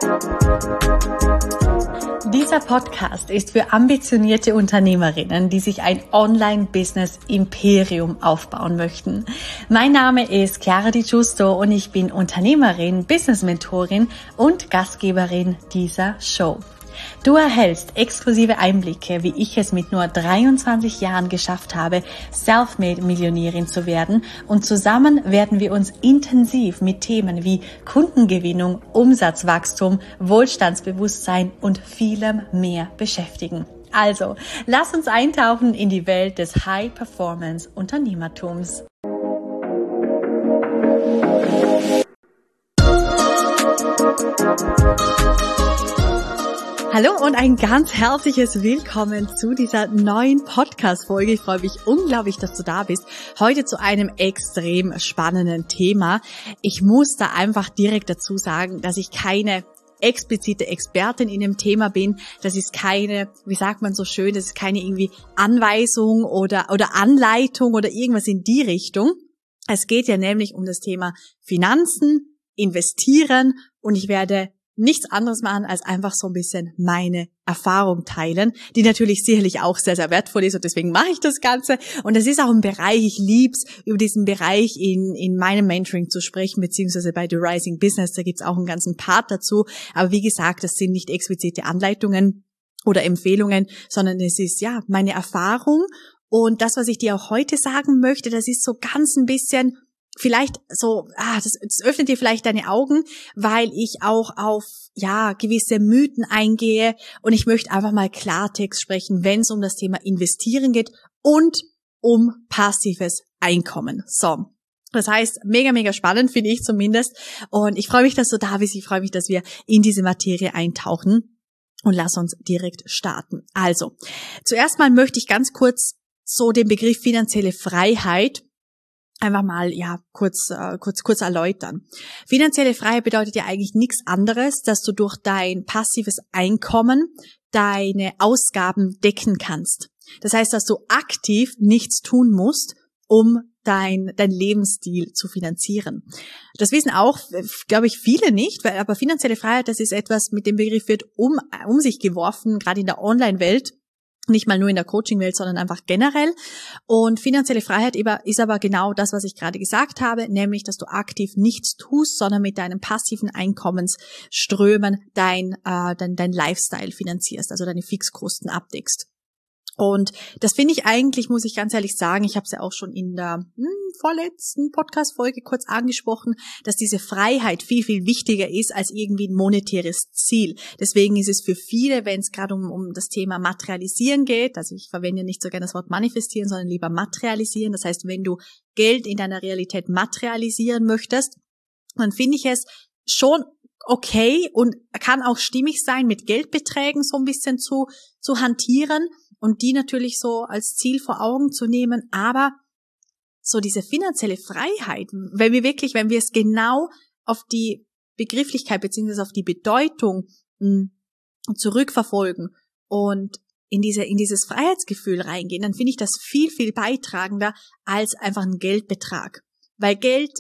Dieser Podcast ist für ambitionierte Unternehmerinnen, die sich ein Online-Business-Imperium aufbauen möchten. Mein Name ist Chiara Di Giusto und ich bin Unternehmerin, Business-Mentorin und Gastgeberin dieser Show. Du erhältst exklusive Einblicke, wie ich es mit nur 23 Jahren geschafft habe, Selfmade-Millionärin zu werden, und zusammen werden wir uns intensiv mit Themen wie Kundengewinnung, Umsatzwachstum, Wohlstandsbewusstsein und vielem mehr beschäftigen. Also, lass uns eintauchen in die Welt des High-Performance-Unternehmertums. Hallo und ein ganz herzliches Willkommen zu dieser neuen Podcast-Folge. Ich freue mich unglaublich, dass du da bist. Heute zu einem extrem spannenden Thema. Ich muss da einfach direkt dazu sagen, dass ich keine explizite Expertin in dem Thema bin. Das ist keine, wie sagt man so schön, das ist keine irgendwie Anweisung oder Anleitung oder irgendwas in die Richtung. Es geht ja nämlich um das Thema Finanzen, Investieren, und ich werde nichts anderes machen, als einfach so ein bisschen meine Erfahrung teilen, die natürlich sicherlich auch sehr, sehr wertvoll ist, und deswegen mache ich das Ganze. Und das ist auch ein Bereich, ich lieb's, über diesen Bereich in meinem Mentoring zu sprechen, beziehungsweise bei The Rising Business, da gibt's auch einen ganzen Part dazu. Aber wie gesagt, das sind nicht explizite Anleitungen oder Empfehlungen, sondern es ist ja meine Erfahrung. Und das, was ich dir auch heute sagen möchte, das ist so ganz ein bisschen vielleicht so, das öffnet dir vielleicht deine Augen, weil ich auch auf gewisse Mythen eingehe, und ich möchte einfach mal Klartext sprechen, wenn es um das Thema Investieren geht und um passives Einkommen. So, das heißt, mega, mega spannend, finde ich zumindest, und ich freue mich, dass du da bist. Ich freue mich, dass wir in diese Materie eintauchen, und lass uns direkt starten. Also, zuerst mal möchte ich ganz kurz so den Begriff finanzielle Freiheit einfach mal kurz erläutern. Finanzielle Freiheit bedeutet ja eigentlich nichts anderes, dass du durch dein passives Einkommen deine Ausgaben decken kannst. Das heißt, dass du aktiv nichts tun musst, um dein Lebensstil zu finanzieren. Das wissen auch, glaube ich, viele nicht, aber finanzielle Freiheit, das ist etwas, mit dem Begriff wird um sich geworfen, gerade in der Online-Welt. Nicht mal nur in der Coaching-Welt, sondern einfach generell. Und finanzielle Freiheit ist aber genau das, was ich gerade gesagt habe, nämlich, dass du aktiv nichts tust, sondern mit deinen passiven Einkommensströmen dein Lifestyle finanzierst, also deine Fixkosten abdeckst. Und das finde ich eigentlich, muss ich ganz ehrlich sagen, ich habe es ja auch schon in der vorletzten Podcast-Folge kurz angesprochen, dass diese Freiheit viel, viel wichtiger ist als irgendwie ein monetäres Ziel. Deswegen ist es für viele, wenn es gerade um das Thema Materialisieren geht, also ich verwende nicht so gerne das Wort manifestieren, sondern lieber materialisieren. Das heißt, wenn du Geld in deiner Realität materialisieren möchtest, dann finde ich es schon okay und kann auch stimmig sein, mit Geldbeträgen so ein bisschen zu hantieren und die natürlich so als Ziel vor Augen zu nehmen, aber so diese finanzielle Freiheit, wenn wir es genau auf die Begrifflichkeit bzw. auf die Bedeutung zurückverfolgen und in dieses Freiheitsgefühl reingehen, dann finde ich das viel, viel beitragender als einfach ein Geldbetrag. Weil Geld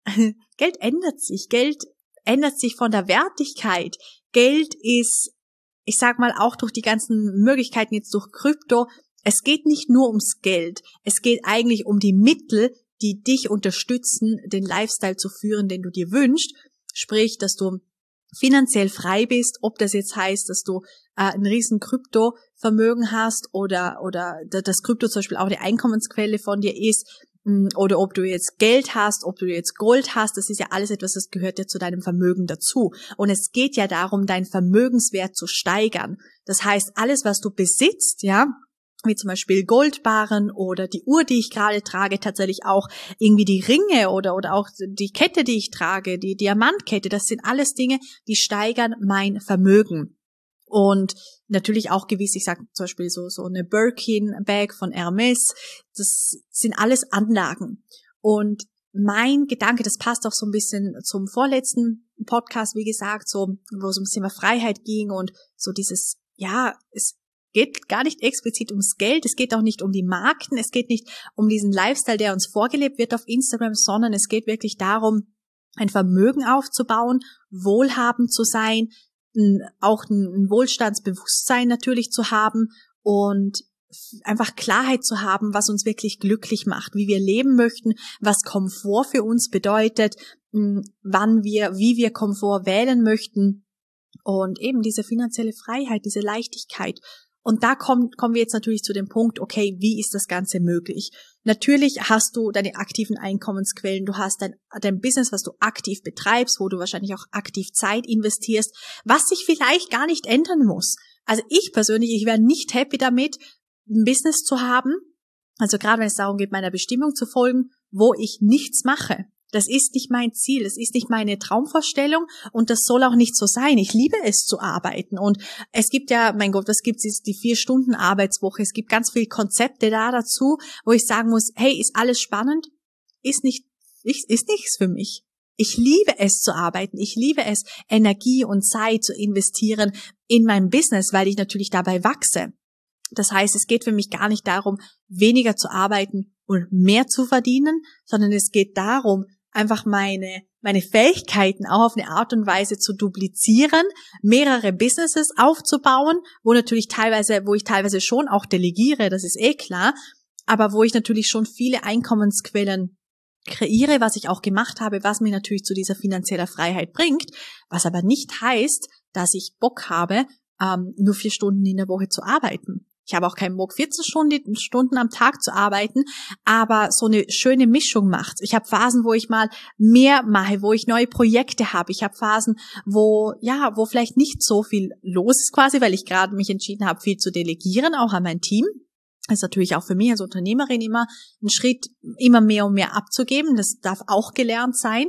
ändert sich. Geld ändert sich von der Wertigkeit. Geld ist, ich sag mal, auch durch die ganzen Möglichkeiten jetzt durch Krypto, es geht nicht nur ums Geld. Es geht eigentlich um die Mittel, die dich unterstützen, den Lifestyle zu führen, den du dir wünschst. Sprich, dass du finanziell frei bist, ob das jetzt heißt, dass du ein riesen Kryptovermögen hast oder das Krypto zum Beispiel auch die Einkommensquelle von dir ist, oder ob du jetzt Geld hast, ob du jetzt Gold hast, das ist ja alles etwas, das gehört ja zu deinem Vermögen dazu. Und es geht ja darum, deinen Vermögenswert zu steigern. Das heißt, alles, was du besitzt, wie zum Beispiel Goldbarren oder die Uhr, die ich gerade trage, tatsächlich auch irgendwie die Ringe oder auch die Kette, die ich trage, die Diamantkette, das sind alles Dinge, die steigern mein Vermögen. Und natürlich auch gewiss, ich sage zum Beispiel so eine Birkin-Bag von Hermes, das sind alles Anlagen. Und mein Gedanke, das passt auch so ein bisschen zum vorletzten Podcast, wie gesagt, so, wo es ums Thema Freiheit ging und so dieses, es geht gar nicht explizit ums Geld, es geht auch nicht um die Marken, es geht nicht um diesen Lifestyle, der uns vorgelebt wird auf Instagram, sondern es geht wirklich darum, ein Vermögen aufzubauen, wohlhabend zu sein, auch ein Wohlstandsbewusstsein natürlich zu haben und einfach Klarheit zu haben, was uns wirklich glücklich macht, wie wir leben möchten, was Komfort für uns bedeutet, wie wir Komfort wählen möchten und eben diese finanzielle Freiheit, diese Leichtigkeit. Und da kommen wir jetzt natürlich zu dem Punkt, okay, wie ist das Ganze möglich? Natürlich hast du deine aktiven Einkommensquellen, du hast dein Business, was du aktiv betreibst, wo du wahrscheinlich auch aktiv Zeit investierst, was sich vielleicht gar nicht ändern muss. Also ich persönlich, ich wäre nicht happy damit, ein Business zu haben, also gerade wenn es darum geht, meiner Bestimmung zu folgen, wo ich nichts mache. Das ist nicht mein Ziel, das ist nicht meine Traumvorstellung und das soll auch nicht so sein. Ich liebe es zu arbeiten und es gibt ja, mein Gott, was gibt's, ist die 4-Stunden-Arbeitswoche. Es gibt ganz viele Konzepte dazu, wo ich sagen muss, hey, ist alles spannend? Ist nichts für mich. Ich liebe es zu arbeiten. Ich liebe es, Energie und Zeit zu investieren in mein Business, weil ich natürlich dabei wachse. Das heißt, es geht für mich gar nicht darum, weniger zu arbeiten und mehr zu verdienen, sondern es geht darum, einfach meine Fähigkeiten auch auf eine Art und Weise zu duplizieren, mehrere Businesses aufzubauen, wo ich teilweise schon auch delegiere, das ist klar, aber wo ich natürlich schon viele Einkommensquellen kreiere, was ich auch gemacht habe, was mir natürlich zu dieser finanzieller Freiheit bringt, was aber nicht heißt, dass ich Bock habe, nur 4 Stunden in der Woche zu arbeiten. Ich habe auch keinen Bock, 14 Stunden am Tag zu arbeiten, aber so eine schöne Mischung macht's. Ich habe Phasen, wo ich mal mehr mache, wo ich neue Projekte habe. Ich habe Phasen, wo vielleicht nicht so viel los ist quasi, weil ich gerade mich entschieden habe, viel zu delegieren, auch an mein Team. Das ist natürlich auch für mich als Unternehmerin immer ein Schritt, immer mehr und mehr abzugeben. Das darf auch gelernt sein.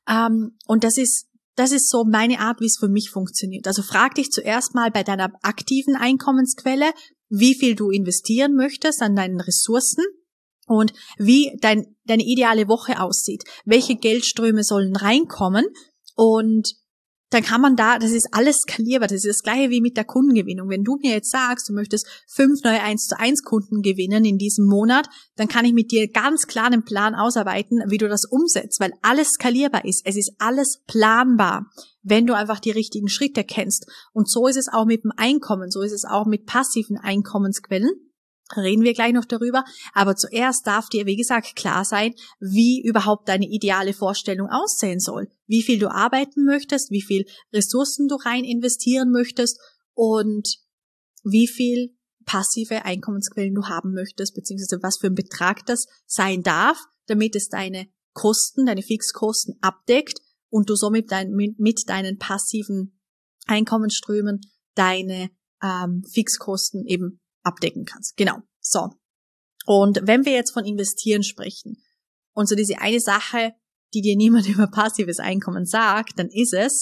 Und das ist so meine Art, wie es für mich funktioniert. Also frag dich zuerst mal bei deiner aktiven Einkommensquelle, wie viel du investieren möchtest an deinen Ressourcen und wie deine ideale Woche aussieht. Welche Geldströme sollen reinkommen und dann kann man das ist alles skalierbar. Das ist das Gleiche wie mit der Kundengewinnung. Wenn du mir jetzt sagst, du möchtest 5 neue 1:1 Kunden gewinnen in diesem Monat, dann kann ich mit dir ganz klar einen Plan ausarbeiten, wie du das umsetzt, weil alles skalierbar ist. Es ist alles planbar, wenn du einfach die richtigen Schritte kennst. Und so ist es auch mit dem Einkommen, so ist es auch mit passiven Einkommensquellen. Reden wir gleich noch darüber. Aber zuerst darf dir, wie gesagt, klar sein, wie überhaupt deine ideale Vorstellung aussehen soll. Wie viel du arbeiten möchtest, wie viel Ressourcen du rein investieren möchtest und wie viel passive Einkommensquellen du haben möchtest, beziehungsweise was für ein Betrag das sein darf, damit es deine Kosten, deine Fixkosten abdeckt und du somit mit deinen passiven Einkommensströmen deine Fixkosten eben abdecken kannst. Genau. So. Und wenn wir jetzt von Investieren sprechen und so diese eine Sache, die dir niemand über passives Einkommen sagt, dann ist es,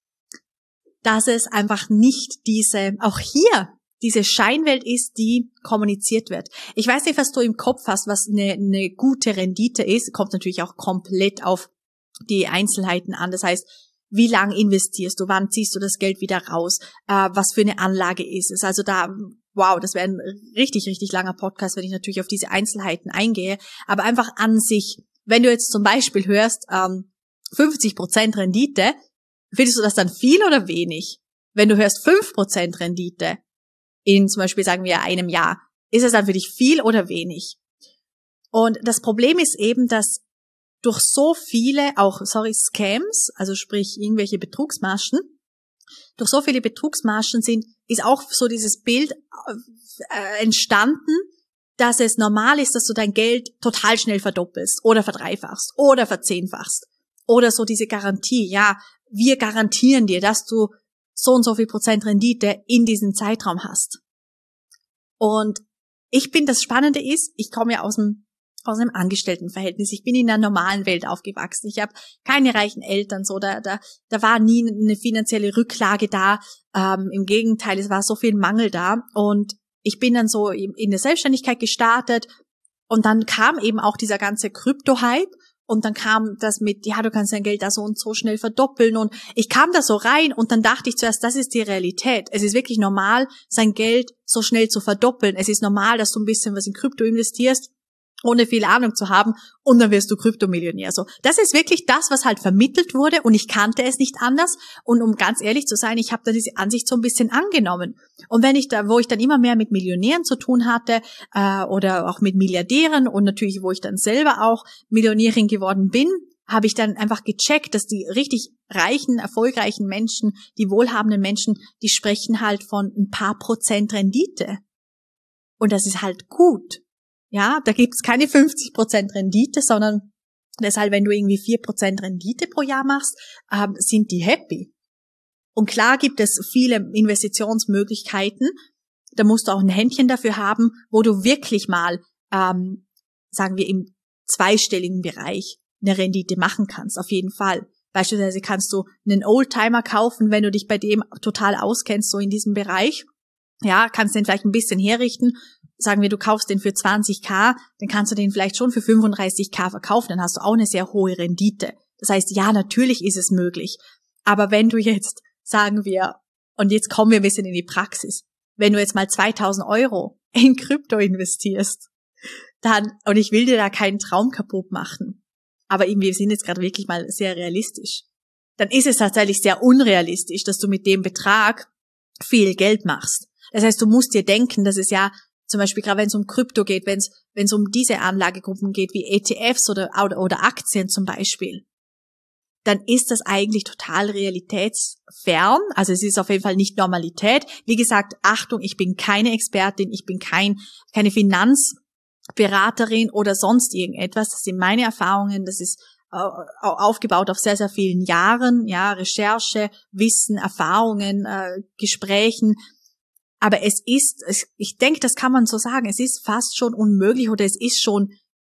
dass es einfach nicht diese Scheinwelt ist, die kommuniziert wird. Ich weiß nicht, was du im Kopf hast, was eine gute Rendite ist. Kommt natürlich auch komplett auf die Einzelheiten an. Das heißt, wie lang investierst du? Wann ziehst du das Geld wieder raus? Was für eine Anlage ist es? Also das wäre ein richtig, richtig langer Podcast, wenn ich natürlich auf diese Einzelheiten eingehe. Aber einfach an sich, wenn du jetzt zum Beispiel hörst, 50% Rendite, findest du das dann viel oder wenig? Wenn du hörst 5% Rendite in zum Beispiel, sagen wir, einem Jahr, ist es dann für dich viel oder wenig? Und das Problem ist eben, dass durch so viele Scams, also sprich irgendwelche Betrugsmaschen, durch so viele Betrugsmaschen ist auch so dieses Bild entstanden, dass es normal ist, dass du dein Geld total schnell verdoppelst oder verdreifachst oder verzehnfachst. Oder so diese Garantie, ja, wir garantieren dir, dass du so und so viel Prozent Rendite in diesem Zeitraum hast. Und das Spannende ist, ich komme ja aus einem Angestelltenverhältnis. Ich bin in einer normalen Welt aufgewachsen. Ich habe keine reichen Eltern, so da war nie eine finanzielle Rücklage da. Im Gegenteil, es war so viel Mangel da. Und ich bin dann so in der Selbstständigkeit gestartet. Und dann kam eben auch dieser ganze Krypto-Hype. Und dann kam das mit, ja, du kannst dein Geld da so und so schnell verdoppeln. Und ich kam da so rein und dann dachte ich zuerst, das ist die Realität. Es ist wirklich normal, sein Geld so schnell zu verdoppeln. Es ist normal, dass du ein bisschen was in Krypto investierst ohne viel Ahnung zu haben, und dann wirst du Kryptomillionär. So, das ist wirklich das, was halt vermittelt wurde, und ich kannte es nicht anders. Und um ganz ehrlich zu sein, ich habe da diese Ansicht so ein bisschen angenommen. Und wo ich dann immer mehr mit Millionären zu tun hatte oder auch mit Milliardären und natürlich, wo ich dann selber auch Millionärin geworden bin, habe ich dann einfach gecheckt, dass die richtig reichen, erfolgreichen Menschen, die wohlhabenden Menschen, die sprechen halt von ein paar Prozent Rendite. Und das ist halt gut. Ja, da gibt's keine 50% Rendite, sondern deshalb, wenn du irgendwie 4% Rendite pro Jahr machst, sind die happy. Und klar gibt es viele Investitionsmöglichkeiten. Da musst du auch ein Händchen dafür haben, wo du wirklich mal, sagen wir, im zweistelligen Bereich eine Rendite machen kannst, auf jeden Fall. Beispielsweise kannst du einen Oldtimer kaufen, wenn du dich bei dem total auskennst, so in diesem Bereich. Ja, kannst den vielleicht ein bisschen herrichten. Sagen wir, du kaufst den für 20.000, dann kannst du den vielleicht schon für 35.000 verkaufen, dann hast du auch eine sehr hohe Rendite. Das heißt, ja, natürlich ist es möglich. Aber wenn du jetzt, sagen wir, und jetzt kommen wir ein bisschen in die Praxis, wenn du jetzt mal 2.000 Euro in Krypto investierst, dann, und ich will dir da keinen Traum kaputt machen, aber irgendwie, wir sind jetzt gerade wirklich mal sehr realistisch, dann ist es tatsächlich sehr unrealistisch, dass du mit dem Betrag viel Geld machst. Das heißt, du musst dir denken, dass es ja zum Beispiel gerade wenn es um Krypto geht, wenn es um diese Anlagegruppen geht, wie ETFs oder Aktien zum Beispiel, dann ist das eigentlich total realitätsfern. Also es ist auf jeden Fall nicht Normalität. Wie gesagt, Achtung, ich bin keine Expertin, ich bin keine Finanzberaterin oder sonst irgendetwas. Das sind meine Erfahrungen, das ist aufgebaut auf sehr, sehr vielen Jahren, ja, Recherche, Wissen, Erfahrungen, Gesprächen. Aber ich denke, das kann man so sagen, es ist fast schon unmöglich oder es ist schon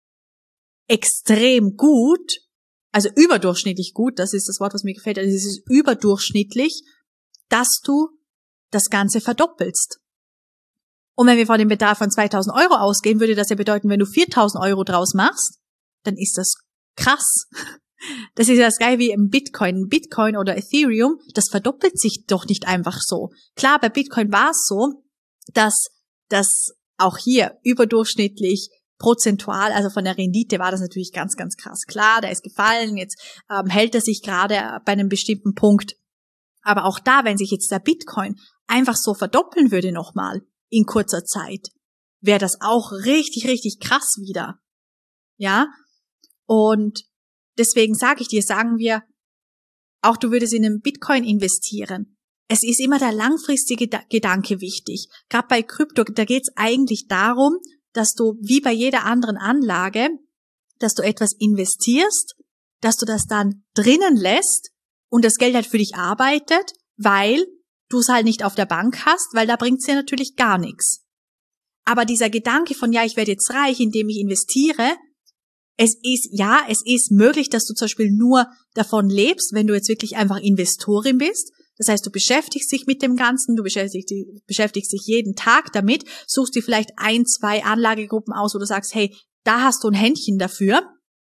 extrem gut, also überdurchschnittlich gut, das ist das Wort, was mir gefällt, also es ist überdurchschnittlich, dass du das Ganze verdoppelst. Und wenn wir von dem Betrag von 2.000 Euro ausgehen, würde das ja bedeuten, wenn du 4.000 Euro draus machst, dann ist das krass. Das ist ja das Gleiche wie im Bitcoin. Bitcoin oder Ethereum, das verdoppelt sich doch nicht einfach so. Klar, bei Bitcoin war es so, dass das auch hier überdurchschnittlich prozentual, also von der Rendite war das natürlich ganz, ganz krass. Klar, der ist gefallen, jetzt hält er sich gerade bei einem bestimmten Punkt. Aber auch da, wenn sich jetzt der Bitcoin einfach so verdoppeln würde nochmal in kurzer Zeit, wäre das auch richtig, richtig krass wieder. Ja, und deswegen sagen wir, auch du würdest in einen Bitcoin investieren. Es ist immer der langfristige Gedanke wichtig. Gerade bei Krypto, da geht es eigentlich darum, dass du, wie bei jeder anderen Anlage, dass du etwas investierst, dass du das dann drinnen lässt und das Geld halt für dich arbeitet, weil du es halt nicht auf der Bank hast, weil da bringt es dir natürlich gar nichts. Aber dieser Gedanke von, ja, ich werde jetzt reich, indem ich investiere, es ist möglich, dass du zum Beispiel nur davon lebst, wenn du jetzt wirklich einfach Investorin bist. Das heißt, du beschäftigst dich mit dem Ganzen, du beschäftigst dich jeden Tag damit, suchst dir vielleicht 1, 2 Anlagegruppen aus, wo du sagst, hey, da hast du ein Händchen dafür,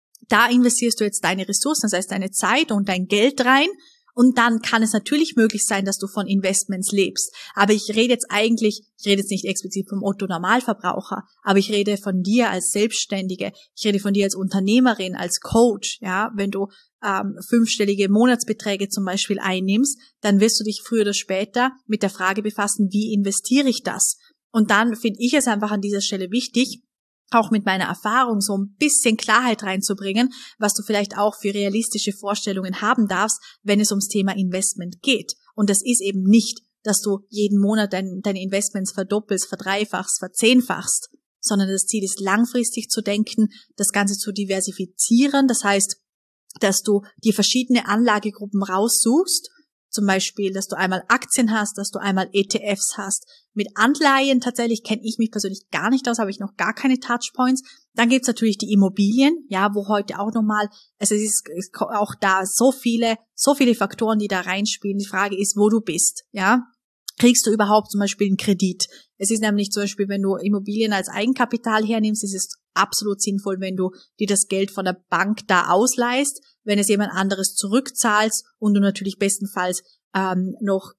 da investierst du jetzt deine Ressourcen, das heißt deine Zeit und dein Geld rein. Und dann kann es natürlich möglich sein, dass du von Investments lebst. Aber ich rede jetzt nicht explizit vom Otto-Normalverbraucher, aber ich rede von dir als Selbstständige, ich rede von dir als Unternehmerin, als Coach. Ja, wenn du 5-stellige Monatsbeträge zum Beispiel einnimmst, dann wirst du dich früher oder später mit der Frage befassen, wie investiere ich das? Und dann finde ich es einfach an dieser Stelle wichtig, auch mit meiner Erfahrung so ein bisschen Klarheit reinzubringen, was du vielleicht auch für realistische Vorstellungen haben darfst, wenn es ums Thema Investment geht. Und das ist eben nicht, dass du jeden Monat deine Investments verdoppelst, verdreifachst, verzehnfachst, sondern das Ziel ist langfristig zu denken, das Ganze zu diversifizieren. Das heißt, dass du dir verschiedene Anlagegruppen raussuchst, zum Beispiel, dass du einmal Aktien hast, dass du einmal ETFs hast. Mit Anleihen tatsächlich kenne ich mich persönlich gar nicht aus, habe ich noch gar keine Touchpoints. Dann gibt's natürlich die Immobilien, ja, wo heute auch nochmal, also es ist auch da so viele Faktoren, die da reinspielen. Die Frage ist, wo du bist, ja. Kriegst du überhaupt zum Beispiel einen Kredit? Es ist nämlich zum Beispiel, wenn du Immobilien als Eigenkapital hernimmst, ist es absolut sinnvoll, wenn du dir das Geld von der Bank da ausleihst, wenn es jemand anderes zurückzahlst und du natürlich bestenfalls noch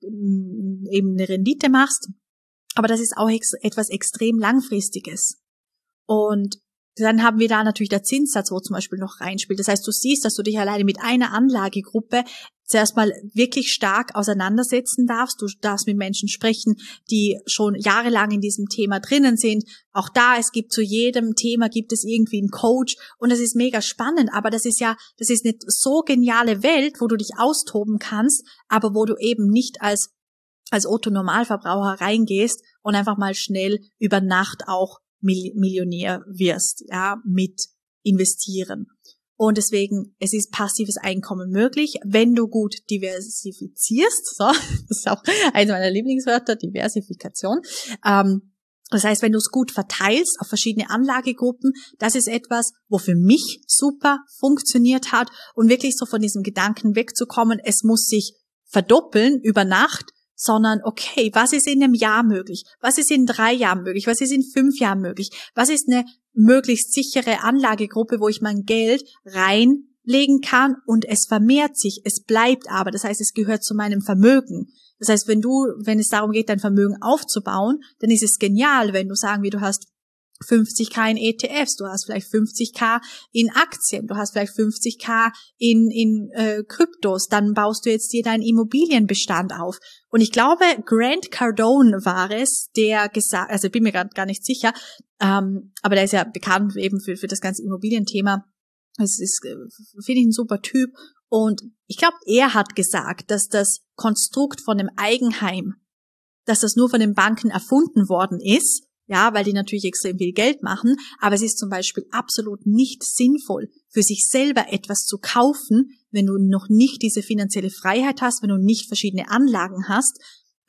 eben eine Rendite machst. Aber das ist auch etwas extrem Langfristiges. Und Dann haben wir da natürlich der Zinssatz, wo zum Beispiel noch reinspielt. Das heißt, du siehst, dass du dich alleine mit einer Anlagegruppe zuerst mal wirklich stark auseinandersetzen darfst. Du darfst mit Menschen sprechen, die schon jahrelang in diesem Thema drinnen sind. Auch da, es gibt zu jedem Thema gibt es irgendwie einen Coach und das ist mega spannend. Aber das ist eine so geniale Welt, wo du dich austoben kannst, aber wo du eben nicht als Otto-Normalverbraucher reingehst und einfach mal schnell über Nacht auch Millionär wirst, ja, mit investieren. Und deswegen, es ist passives Einkommen möglich, wenn du gut diversifizierst. So, das ist auch eines meiner Lieblingswörter, Diversifikation. Das heißt, wenn du es gut verteilst auf verschiedene Anlagegruppen, das ist etwas, wo für mich super funktioniert hat und wirklich so von diesem Gedanken wegzukommen, es muss sich verdoppeln über Nacht, sondern okay, was ist in einem Jahr möglich? Was ist in 3 Jahren möglich? Was ist in 5 Jahren möglich? Was ist eine möglichst sichere Anlagegruppe, wo ich mein Geld reinlegen kann und es vermehrt sich, es bleibt aber, das heißt, es gehört zu meinem Vermögen. Das heißt, wenn es darum geht, dein Vermögen aufzubauen, dann ist es genial, wenn du sagen wir, du hast 50.000 in ETFs, du hast vielleicht 50.000 in Aktien, du hast vielleicht 50.000 in Kryptos, dann baust du jetzt dir deinen Immobilienbestand auf. Und ich glaube, Grant Cardone war es, der gesagt, also ich bin mir gar nicht sicher, aber der ist ja bekannt eben für das ganze Immobilienthema. Es ist, finde ich, ein super Typ. Und ich glaube, er hat gesagt, dass das Konstrukt von dem Eigenheim, dass das nur von den Banken erfunden worden ist, ja, weil die natürlich extrem viel Geld machen, aber es ist zum Beispiel absolut nicht sinnvoll, für sich selber etwas zu kaufen, wenn du noch nicht diese finanzielle Freiheit hast, wenn du nicht verschiedene Anlagen hast,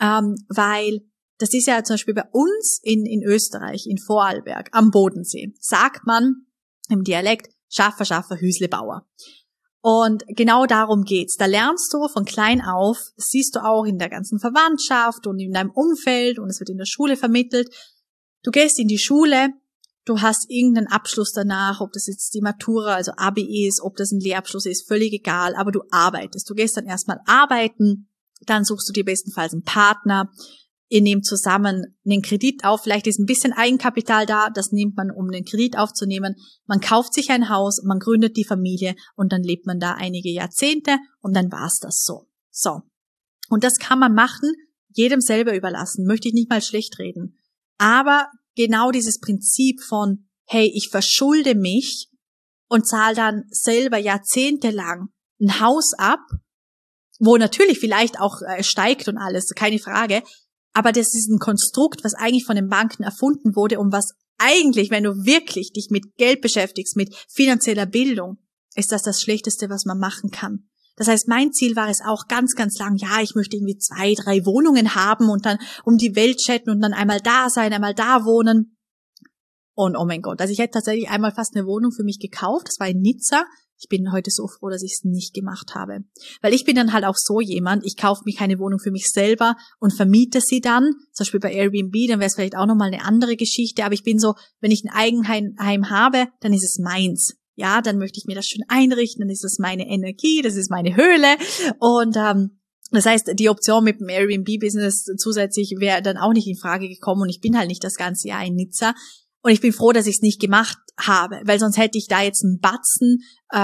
weil das ist ja zum Beispiel bei uns in Österreich, in Vorarlberg, am Bodensee, sagt man im Dialekt Schaffer, Hüslebauer. Und genau darum geht's. Da lernst du von klein auf, das siehst du auch in der ganzen Verwandtschaft und in deinem Umfeld und es wird in der Schule vermittelt. Du gehst in die Schule, du hast irgendeinen Abschluss danach, ob das jetzt die Matura, also Abi ist, ob das ein Lehrabschluss ist, völlig egal, aber du arbeitest. Du gehst dann erstmal arbeiten, dann suchst du dir bestenfalls einen Partner, ihr nehmt zusammen einen Kredit auf, vielleicht ist ein bisschen Eigenkapital da, das nimmt man, um den Kredit aufzunehmen. Man kauft sich ein Haus, man gründet die Familie und dann lebt man da einige Jahrzehnte und dann war's das so. So. Und das kann man machen, jedem selber überlassen, möchte ich nicht mal schlecht reden. Aber genau dieses Prinzip von, hey, ich verschulde mich und zahle dann selber jahrzehntelang ein Haus ab, wo natürlich vielleicht auch steigt und alles, keine Frage, aber das ist ein Konstrukt, was eigentlich von den Banken erfunden wurde und was eigentlich, wenn du wirklich dich mit Geld beschäftigst, mit finanzieller Bildung, ist das Schlechteste, was man machen kann. Das heißt, mein Ziel war es auch ganz, ganz lang, ja, ich möchte irgendwie 2, 3 Wohnungen haben und dann um die Welt chatten und dann einmal da sein, einmal da wohnen. Und oh mein Gott, also ich hätte tatsächlich einmal fast eine Wohnung für mich gekauft, das war in Nizza. Ich bin heute so froh, dass ich es nicht gemacht habe. Weil ich bin dann halt auch so jemand, ich kaufe mir keine Wohnung für mich selber und vermiete sie dann, zum Beispiel bei Airbnb, dann wäre es vielleicht auch nochmal eine andere Geschichte, aber ich bin so, wenn ich ein Eigenheim habe, dann ist es meins. Ja, dann möchte ich mir das schön einrichten, dann ist das meine Energie, das ist meine Höhle und das heißt, die Option mit dem Airbnb-Business zusätzlich wäre dann auch nicht in Frage gekommen und ich bin halt nicht das ganze Jahr in Nizza und ich bin froh, dass ich es nicht gemacht habe, weil sonst hätte ich da jetzt einen Batzen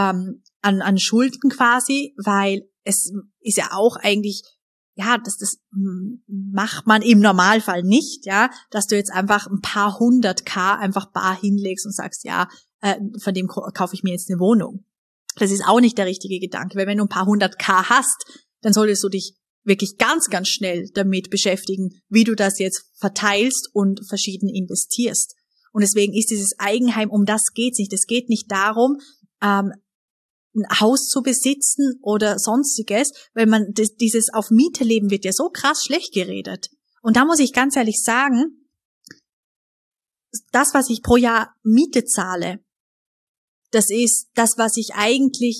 an Schulden quasi, weil es ist ja auch eigentlich, ja, das macht man im Normalfall nicht, ja, dass du jetzt einfach ein paar 100.000 einfach bar hinlegst und sagst, ja, von dem kaufe ich mir jetzt eine Wohnung. Das ist auch nicht der richtige Gedanke, weil wenn du ein paar 100.000 hast, dann solltest du dich wirklich ganz, ganz schnell damit beschäftigen, wie du das jetzt verteilst und verschieden investierst. Und deswegen ist dieses Eigenheim, um das geht's nicht. Es geht nicht darum, ein Haus zu besitzen oder sonstiges, weil man dieses auf Miete leben wird ja so krass schlecht geredet. Und da muss ich ganz ehrlich sagen, das, was ich pro Jahr Miete zahle, das ist das, was ich eigentlich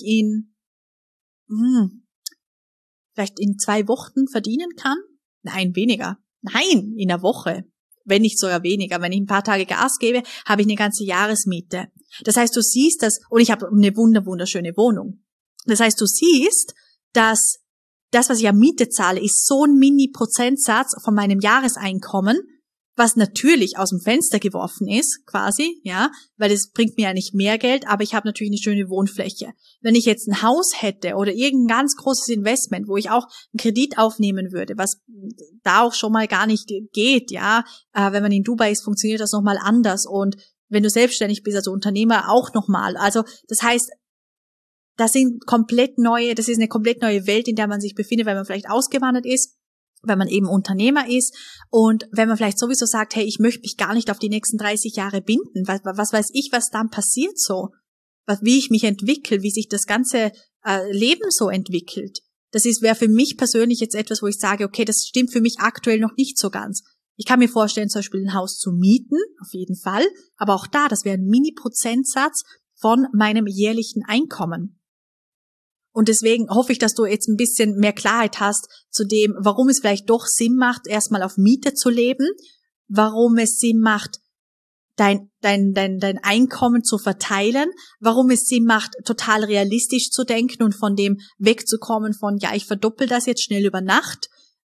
vielleicht in 2 Wochen verdienen kann. Nein, weniger. Nein, in einer Woche. Wenn nicht sogar weniger. Wenn ich ein paar Tage Gas gebe, habe ich eine ganze Jahresmiete. Das heißt, du siehst das, und ich habe eine wunderschöne Wohnung. Das heißt, du siehst, dass das, was ich an Miete zahle, ist so ein Mini-Prozentsatz von meinem Jahreseinkommen, was natürlich aus dem Fenster geworfen ist, quasi, ja, weil es bringt mir ja nicht mehr Geld, aber ich habe natürlich eine schöne Wohnfläche. Wenn ich jetzt ein Haus hätte oder irgendein ganz großes Investment, wo ich auch einen Kredit aufnehmen würde, was da auch schon mal gar nicht geht, ja, wenn man in Dubai ist, funktioniert das nochmal anders und wenn du selbstständig bist, also Unternehmer auch nochmal. Also das heißt, das ist eine komplett neue Welt, in der man sich befindet, weil man vielleicht ausgewandert ist, wenn man eben Unternehmer ist und wenn man vielleicht sowieso sagt, hey, ich möchte mich gar nicht auf die nächsten 30 Jahre binden, was weiß ich, was dann passiert so, wie ich mich entwickle, wie sich das ganze Leben so entwickelt. Wäre für mich persönlich jetzt etwas, wo ich sage, okay, das stimmt für mich aktuell noch nicht so ganz. Ich kann mir vorstellen, zum Beispiel ein Haus zu mieten, auf jeden Fall, aber auch das wäre ein Mini-Prozentsatz von meinem jährlichen Einkommen. Und deswegen hoffe ich, dass du jetzt ein bisschen mehr Klarheit hast zu dem, warum es vielleicht doch Sinn macht, erstmal auf Miete zu leben, warum es Sinn macht, dein Einkommen zu verteilen, warum es Sinn macht, total realistisch zu denken und von dem wegzukommen von, ja, ich verdoppel das jetzt schnell über Nacht.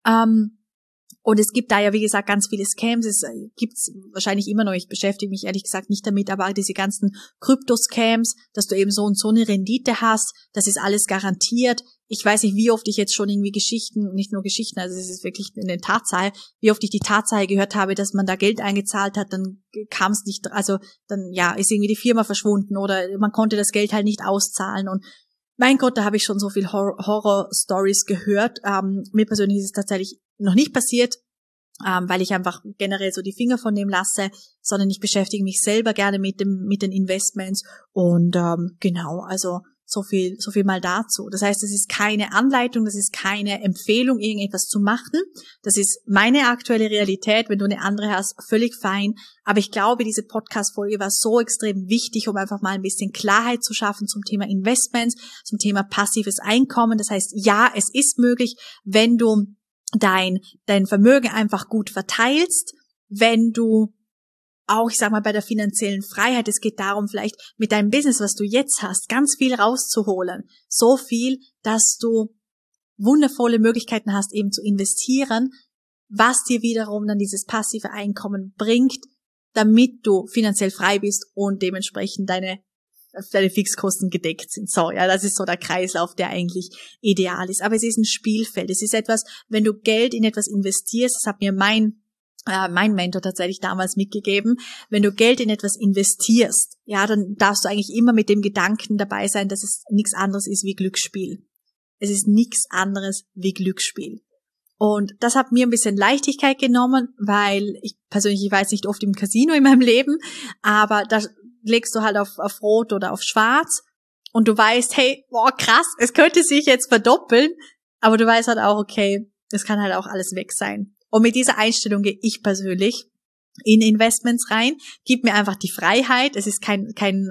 Und es gibt da ja, wie gesagt, ganz viele Scams. Es gibt's wahrscheinlich immer noch. Ich beschäftige mich ehrlich gesagt nicht damit, aber diese ganzen Krypto-Scams, dass du eben so und so eine Rendite hast, das ist alles garantiert. Ich weiß nicht, wie oft ich jetzt schon irgendwie nicht nur Geschichten, also es ist wirklich eine Tatsache, wie oft ich die Tatsache gehört habe, dass man da Geld eingezahlt hat, dann kam es nicht, also dann, ja, ist irgendwie die Firma verschwunden oder man konnte das Geld halt nicht auszahlen und mein Gott, da habe ich schon so viel Horror-Stories gehört. Mir persönlich ist es tatsächlich noch nicht passiert, weil ich einfach generell so die Finger von dem lasse, sondern ich beschäftige mich selber gerne mit den Investments und genau, also so viel mal dazu. Das heißt, das ist keine Anleitung, das ist keine Empfehlung, irgendetwas zu machen. Das ist meine aktuelle Realität. Wenn du eine andere hast, völlig fein. Aber ich glaube, diese Podcast-Folge war so extrem wichtig, um einfach mal ein bisschen Klarheit zu schaffen zum Thema Investments, zum Thema passives Einkommen. Das heißt, ja, es ist möglich, wenn du dein Vermögen einfach gut verteilst, wenn du auch, ich sag mal, bei der finanziellen Freiheit, es geht darum, vielleicht mit deinem Business, was du jetzt hast, ganz viel rauszuholen. So viel, dass du wundervolle Möglichkeiten hast, eben zu investieren, was dir wiederum dann dieses passive Einkommen bringt, damit du finanziell frei bist und dementsprechend deine Fixkosten gedeckt sind. So, ja, das ist so der Kreislauf, der eigentlich ideal ist. Aber es ist ein Spielfeld. Es ist etwas, wenn du Geld in etwas investierst, das hat mir mein Mentor tatsächlich damals mitgegeben, wenn du Geld in etwas investierst, ja, dann darfst du eigentlich immer mit dem Gedanken dabei sein, dass es nichts anderes ist wie Glücksspiel. Es ist nichts anderes wie Glücksspiel. Und das hat mir ein bisschen Leichtigkeit genommen, weil ich persönlich war jetzt nicht oft im Casino in meinem Leben, aber da legst du halt auf Rot oder auf Schwarz und du weißt, hey, boah, krass, es könnte sich jetzt verdoppeln, aber du weißt halt auch, okay, es kann halt auch alles weg sein. Und mit dieser Einstellung gehe ich persönlich in Investments rein, gibt mir einfach die Freiheit. Es ist keine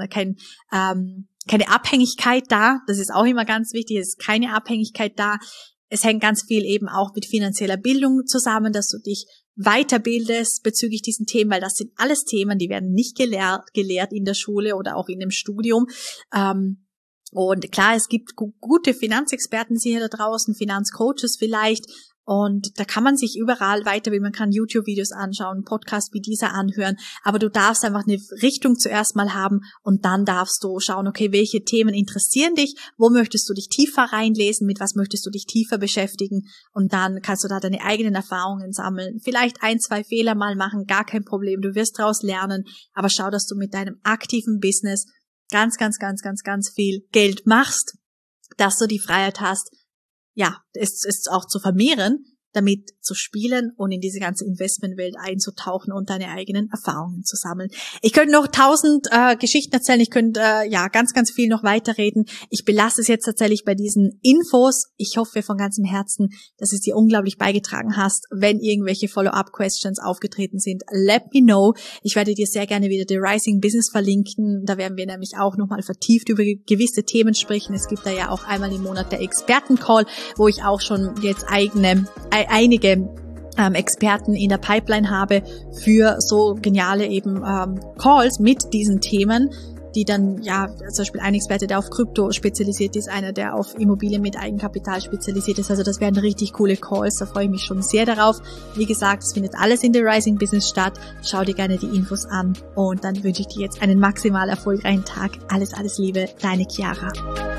Abhängigkeit da. Das ist auch immer ganz wichtig. Es ist keine Abhängigkeit da. Es hängt ganz viel eben auch mit finanzieller Bildung zusammen, dass du dich weiterbildest bezüglich diesen Themen, weil das sind alles Themen, die werden nicht gelehrt in der Schule oder auch in dem Studium. Und klar, es gibt gute Finanzexperten hier da draußen, Finanzcoaches vielleicht. Und da kann man sich überall weiterbilden, man kann YouTube-Videos anschauen, Podcasts wie dieser anhören, aber du darfst einfach eine Richtung zuerst mal haben und dann darfst du schauen, okay, welche Themen interessieren dich, wo möchtest du dich tiefer reinlesen, mit was möchtest du dich tiefer beschäftigen und dann kannst du da deine eigenen Erfahrungen sammeln, vielleicht 1, 2 Fehler mal machen, gar kein Problem, du wirst daraus lernen, aber schau, dass du mit deinem aktiven Business ganz viel Geld machst, dass du die Freiheit hast, ja, es auch zu vermehren, damit zu spielen und in diese ganze Investmentwelt einzutauchen und deine eigenen Erfahrungen zu sammeln. Ich könnte noch 1000 Geschichten erzählen, ich könnte ganz viel noch weiterreden. Ich belasse es jetzt tatsächlich bei diesen Infos. Ich hoffe von ganzem Herzen, dass es dir unglaublich beigetragen hast. Wenn irgendwelche Follow-up-Questions aufgetreten sind, let me know. Ich werde dir sehr gerne wieder The Rising Business verlinken. Da werden wir nämlich auch nochmal vertieft über gewisse Themen sprechen. Es gibt da ja auch einmal im Monat der Experten-Call, wo ich auch schon jetzt einige Experten in der Pipeline habe für so geniale eben Calls mit diesen Themen, die dann, ja, zum Beispiel ein Experte, der auf Krypto spezialisiert ist, einer, der auf Immobilien mit Eigenkapital spezialisiert ist. Also das wären richtig coole Calls, da freue ich mich schon sehr darauf. Wie gesagt, es findet alles in The Rising Business statt. Schau dir gerne die Infos an und dann wünsche ich dir jetzt einen maximal erfolgreichen Tag. Alles Liebe, deine Chiara.